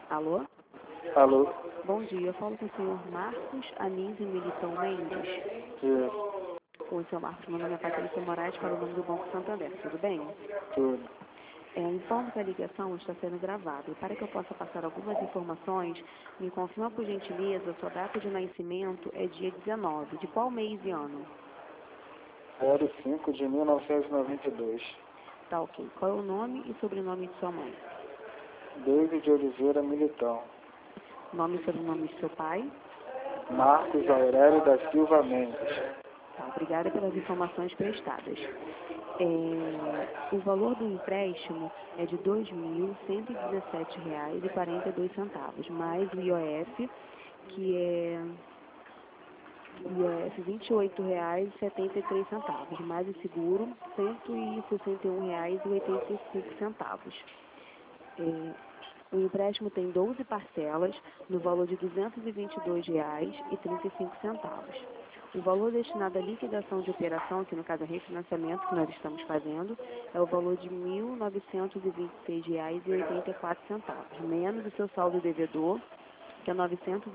Alô? Alô? Bom dia, eu falo com o senhor Marcos Anísio Militão Mendes. Isso, Oi, senhor Marcos, meu nome é Patrícia Moraes, para o nome do Banco Santander, tudo bem? tudo. Informo que a ligação está sendo gravada e para que eu possa passar algumas informações, me confirma por gentileza, sua data de nascimento é dia 19, de qual mês e ano? 05 de 1992. Tá ok. Qual é o nome e sobrenome de sua mãe? David Oliveira Militão. Nome e sobrenome de seu pai? Marcos Aurélio da Silva Mendes. Tá, obrigada pelas informações prestadas. O valor do empréstimo é de R$ 2.117,42, mais o IOF, que é R$ 28,73, mais o seguro, R$ 161,85. O empréstimo tem 12 parcelas, no valor de R$ 222,35. O valor destinado à liquidação de operação, que no caso é refinanciamento que nós estamos fazendo, é o valor de R$ 1.926,84, menos o seu saldo devedor, que é R$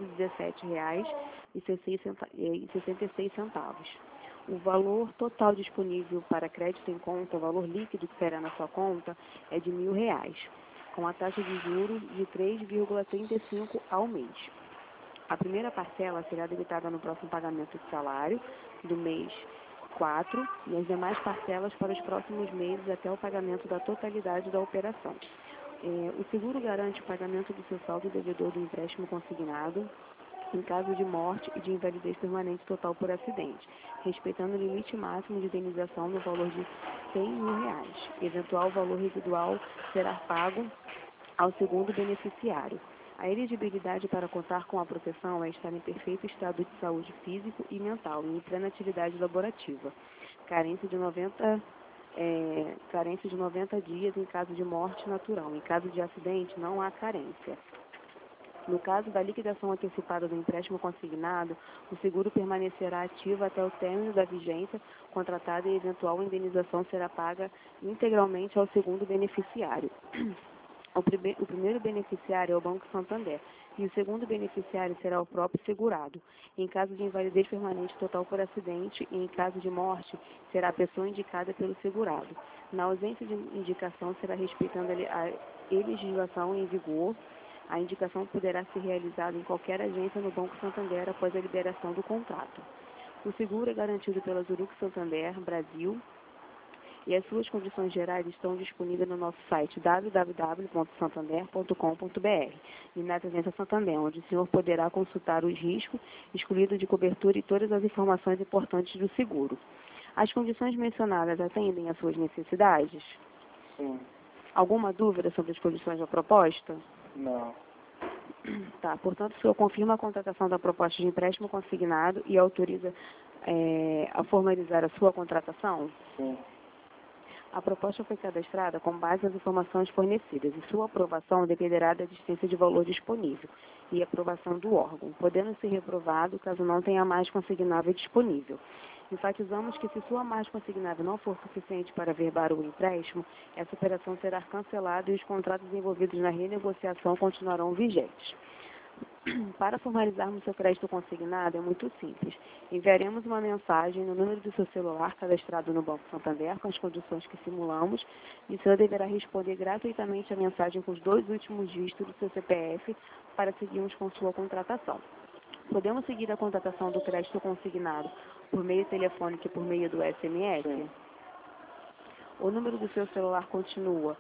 917,66. O valor total disponível para crédito em conta, o valor líquido que será na sua conta, é de R$ 1.000, com a taxa de juros de 3,35 ao mês. A primeira parcela será debitada no próximo pagamento de salário do mês 4 e as demais parcelas para os próximos meses até o pagamento da totalidade da operação. O seguro garante o pagamento do seu saldo devedor do empréstimo consignado em caso de morte e de invalidez permanente total por acidente, respeitando o limite máximo de indenização no valor de R$ 100.000. Eventual valor residual será pago ao segundo beneficiário. A elegibilidade para contar com a proteção é estar em perfeito estado de saúde físico e mental e em plena atividade laborativa. Carência de 90 dias em caso de morte natural. Em caso de acidente, não há carência. No caso da liquidação antecipada do empréstimo consignado, o seguro permanecerá ativo até o término da vigência contratada e eventual indenização será paga integralmente ao segundo beneficiário. O primeiro beneficiário é o Banco Santander e o segundo beneficiário será o próprio segurado. Em caso de invalidez permanente total por acidente e em caso de morte, será a pessoa indicada pelo segurado. Na ausência de indicação, será respeitando a legislação em vigor. A indicação poderá ser realizada em qualquer agência no Banco Santander após a liberação do contrato. O seguro é garantido pela Zurich Santander Brasil e as suas condições gerais estão disponíveis no nosso site www.santander.com.br e na agência Santander, onde o senhor poderá consultar os riscos, excluído de cobertura e todas as informações importantes do seguro. As condições mencionadas atendem às suas necessidades? Sim. Alguma dúvida sobre as condições da proposta? Não. Tá, portanto, o senhor confirma a contratação da proposta de empréstimo consignado e autoriza a formalizar a sua contratação? Sim. A proposta foi cadastrada com base nas informações fornecidas e sua aprovação dependerá da existência de valor disponível e aprovação do órgão, podendo ser reprovado caso não tenha mais consignável disponível. Enfatizamos que se sua margem consignável não for suficiente para averbar o empréstimo, essa operação será cancelada e os contratos envolvidos na renegociação continuarão vigentes. Para formalizarmos seu crédito consignado é muito simples. Enviaremos uma mensagem no número do seu celular cadastrado no Banco Santander com as condições que simulamos e o senhor deverá responder gratuitamente a mensagem com os 2 últimos dígitos do seu CPF para seguirmos com sua contratação. Podemos seguir a contratação do crédito consignado por meio telefônico e por meio do SMS? Sim. O número do seu celular continua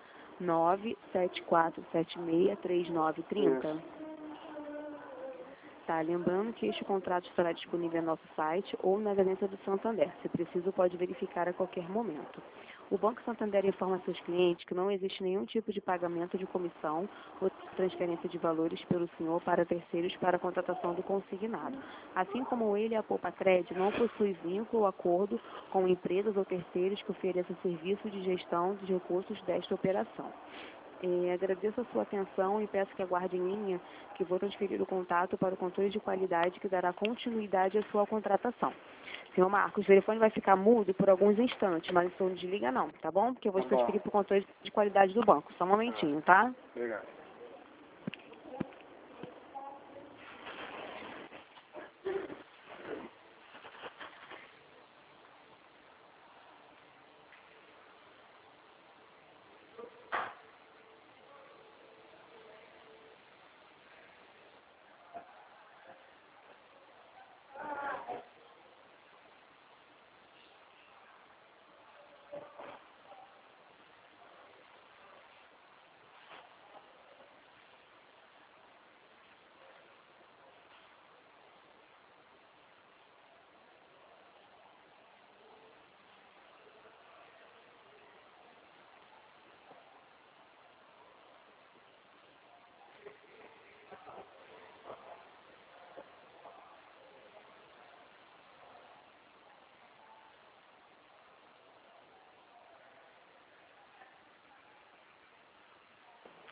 974763930. Isso. Tá, lembrando que este contrato estará disponível no nosso site ou na agência do Santander. Se preciso, pode verificar a qualquer momento. O Banco Santander informa seus clientes que não existe nenhum tipo de pagamento de comissão ou transferência de valores pelo senhor para terceiros para a contratação do consignado. Assim como ele, a Poupa Cred não possui vínculo ou acordo com empresas ou terceiros que ofereçam serviço de gestão dos recursos desta operação. Agradeço a sua atenção e peço que aguarde em linha que vou transferir o contato para o controle de qualidade que dará continuidade à sua contratação. Senhor Marcos, o telefone vai ficar mudo por alguns instantes, mas o senhor não desliga não, tá bom? Porque eu vou Tá bom. transferir para o controle de qualidade do banco. Só um momentinho, tá? Obrigado.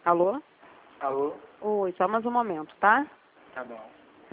Alô? Alô? Oi, só mais um momento, tá? Tá bom.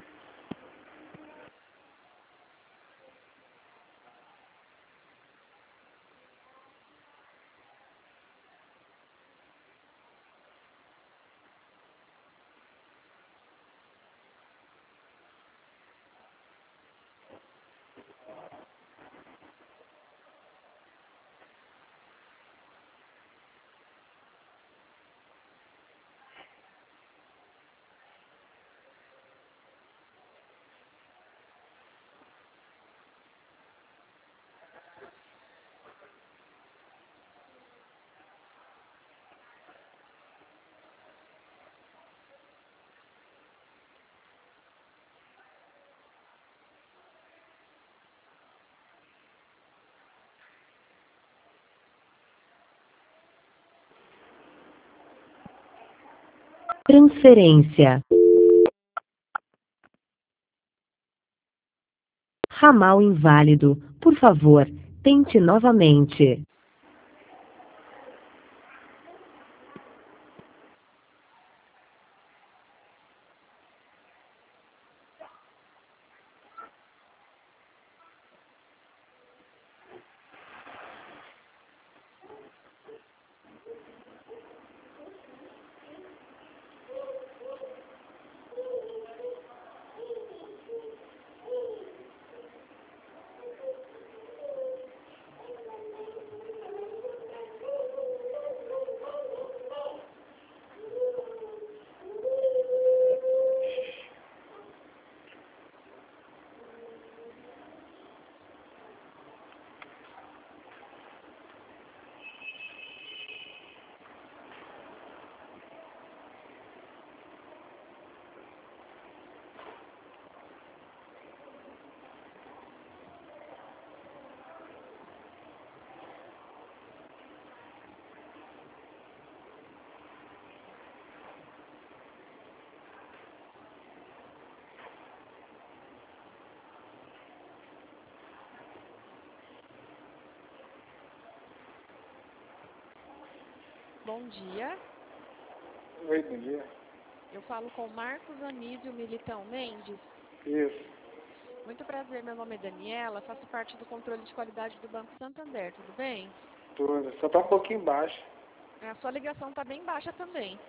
Transferência. Ramal inválido. Por favor, tente novamente. Bom dia, Oi, bom dia. eu falo com Marcos Anísio Militão Mendes. Isso. Muito prazer, meu nome é Daniela, faço parte do controle de qualidade do Banco Santander, tudo bem? Tudo. Só tá um pouquinho baixo. A sua ligação está bem baixa também.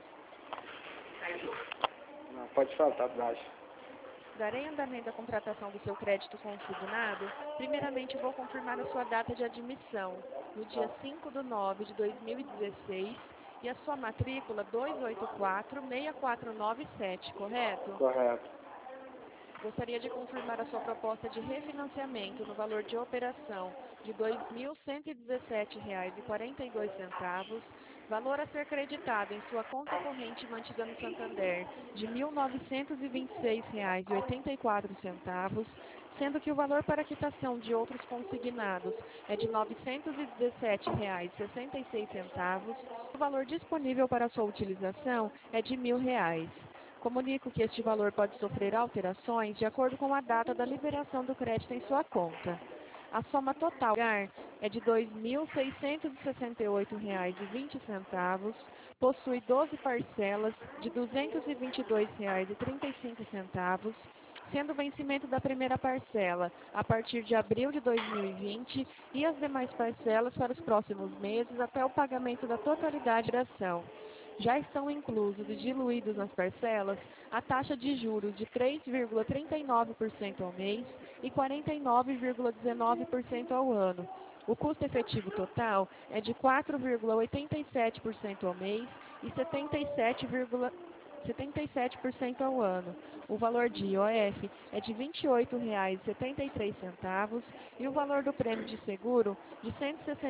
Não, pode falar, tá baixo. Darei andamento à contratação do seu crédito consignado. Primeiramente, vou confirmar a sua data de admissão, no dia 5/9 de 2016, e a sua matrícula 2846497, correto? Correto. Gostaria de confirmar a sua proposta de refinanciamento no valor de operação de R$ 2.117,42, valor a ser creditado em sua conta corrente mantida no Santander de R$ 1.926,84, sendo que o valor para quitação de outros consignados é de R$ 917,66, o valor disponível para sua utilização é de R$ 1.000. Comunico que este valor pode sofrer alterações de acordo com a data da liberação do crédito em sua conta. A soma total a pagar é de R$ 2.668,20, possui 12 parcelas de R$ 222,35, sendo o vencimento da primeira parcela a partir de abril de 2020 e as demais parcelas para os próximos meses até o pagamento da totalidade da ação. Já estão inclusos e diluídos nas parcelas a taxa de juros de 3,39% ao mês e 49,19% ao ano. O custo efetivo total é de 4,87% ao mês e 77% ao ano. O valor de IOF é de R$ 28,73 e o valor do prêmio de seguro de R$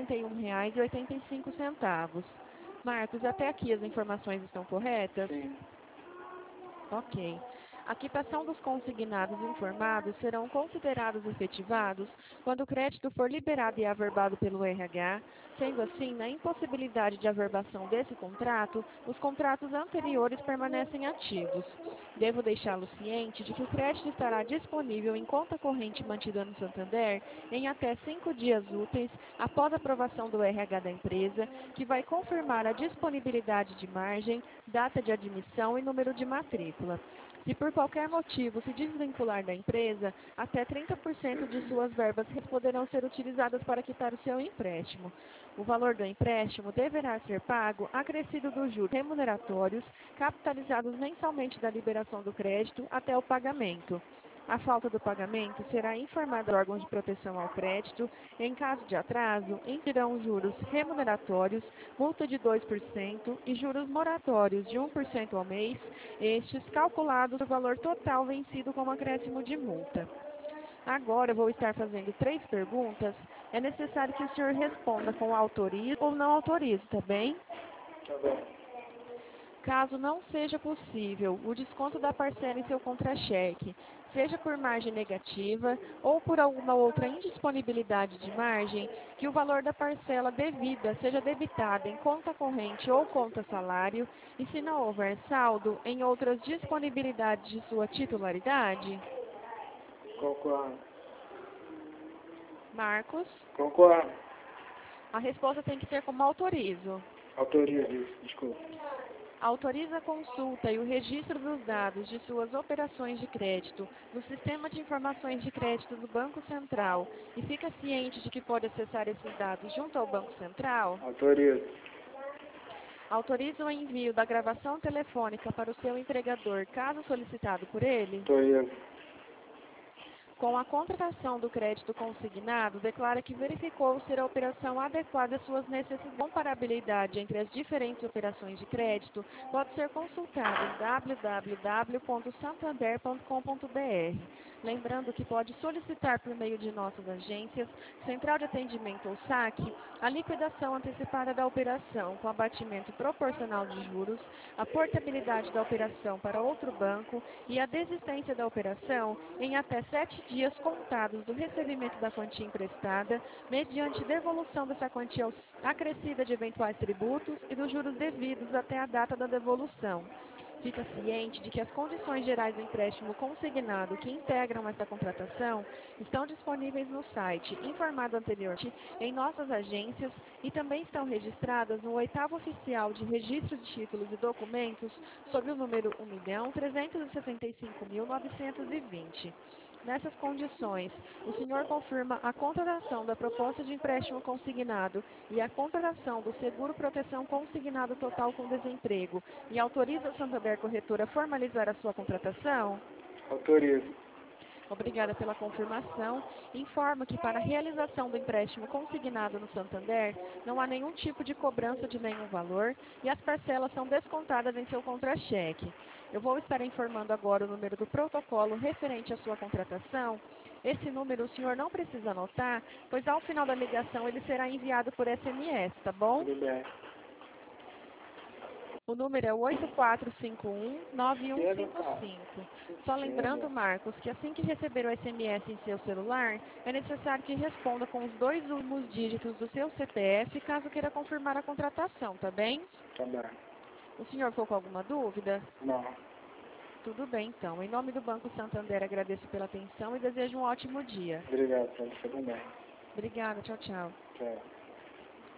161,85. Marcos, até aqui as informações estão corretas? Sim. Ok. A quitação dos consignados informados serão considerados efetivados quando o crédito for liberado e averbado pelo RH, sendo assim, na impossibilidade de averbação desse contrato, os contratos anteriores permanecem ativos. Devo deixá-lo ciente de que o crédito estará disponível em conta corrente mantida no Santander em até 5 dias úteis após a aprovação do RH da empresa, que vai confirmar a disponibilidade de margem, data de admissão e número de matrícula. Se por qualquer motivo se desvincular da empresa, até 30% de suas verbas poderão ser utilizadas para quitar o seu empréstimo. O valor do empréstimo deverá ser pago acrescido dos juros remuneratórios, capitalizados mensalmente da liberação do crédito até o pagamento. A falta do pagamento será informada aos órgãos de proteção ao crédito. Em caso de atraso, incidirão juros remuneratórios, multa de 2% e juros moratórios de 1% ao mês, estes calculados no valor total vencido como acréscimo de multa. Agora eu vou estar fazendo 3 perguntas. É necessário que o senhor responda com autorizo ou não autorizo, tá bem? Tá bem. Caso não seja possível o desconto da parcela em seu contra-cheque, seja por margem negativa ou por alguma outra indisponibilidade de margem, que o valor da parcela devida seja debitado em conta corrente ou conta salário, e se não houver saldo, em outras disponibilidades de sua titularidade? Concordo. Marcos, Concordo. a resposta tem que ser como autorizo. Autorizo isso, desculpa. Autoriza a consulta e o registro dos dados de suas operações de crédito no Sistema de Informações de Crédito do Banco Central e fica ciente de que pode acessar esses dados junto ao Banco Central? Autorizo. Autoriza o envio da gravação telefônica para o seu empregador, caso solicitado por ele? Autorizo. Com a contratação do crédito consignado, declara que verificou ser a operação adequada às suas necessidades. Comparabilidade entre as diferentes operações de crédito pode ser consultada em www.santander.com.br. Lembrando que pode solicitar por meio de nossas agências, Central de Atendimento ou SAC, a liquidação antecipada da operação com abatimento proporcional de juros, a portabilidade da operação para outro banco e a desistência da operação em até 7 dias contados do recebimento da quantia emprestada, mediante devolução dessa quantia acrescida de eventuais tributos e dos juros devidos até a data da devolução. Fica ciente de que as condições gerais do empréstimo consignado que integram esta contratação estão disponíveis no site, informado anteriormente, em nossas agências e também estão registradas no 8º Oficial de Registro de Títulos e Documentos, sob o número 1.365.920. Nessas condições, o senhor confirma a contratação da proposta de empréstimo consignado e a contratação do seguro proteção consignado total com desemprego e autoriza a Santander Corretora a formalizar a sua contratação? Autorizo. Obrigada pela confirmação. Informo que para a realização do empréstimo consignado no Santander, não há nenhum tipo de cobrança de nenhum valor e as parcelas são descontadas em seu contra-cheque. Eu vou estar informando agora o número do protocolo referente à sua contratação. Esse número o senhor não precisa anotar, pois ao final da ligação ele será enviado por SMS, tá bom? Tudo bem. O número é 8451-9155. Só lembrando, Marcos, que assim que receber o SMS em seu celular, é necessário que responda com os 2 últimos dígitos do seu CPF, caso queira confirmar a contratação, tá bem? Tá bem. O senhor ficou com alguma dúvida? Não. Tudo bem, então. Em nome do Banco Santander, agradeço pela atenção e desejo um ótimo dia. Obrigado, pra você também. Obrigada, tchau, tchau. Tchau.